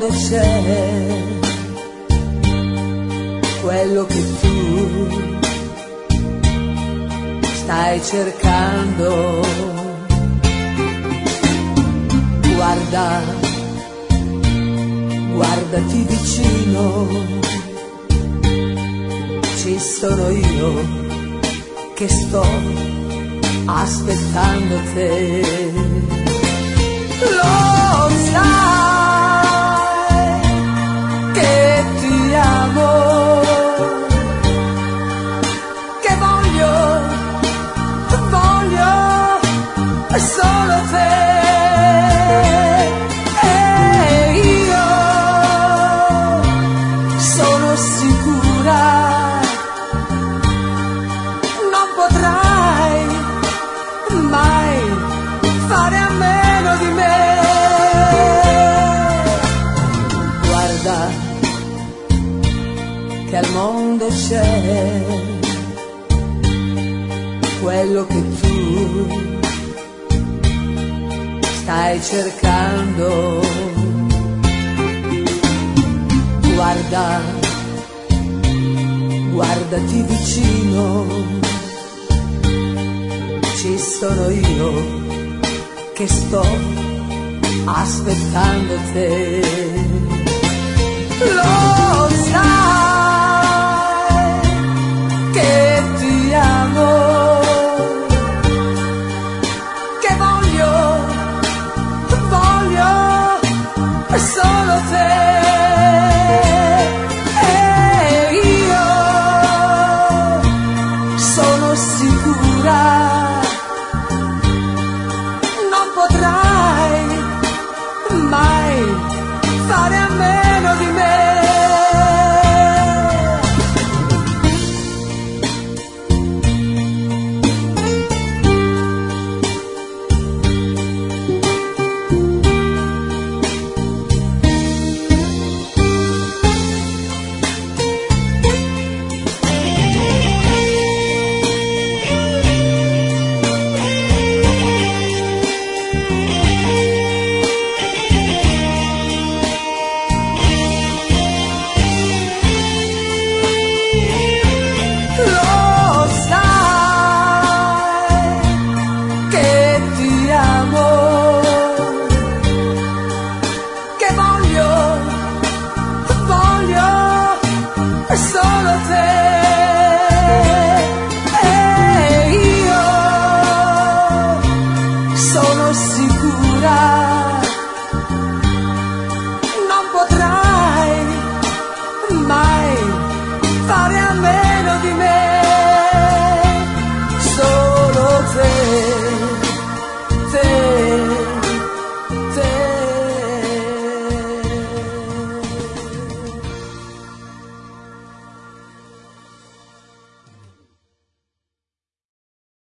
mondo c'è quello che tu stai cercando. Guarda, guardati vicino, ci sono io che sto aspettando te. Lo sai che ti amo, che voglio solo te. E io sono sicura non potrai mai fare a meno di me. Guarda che al mondo c'è quello che tu stai cercando. Guarda, guardati vicino, ci sono io che sto aspettando te.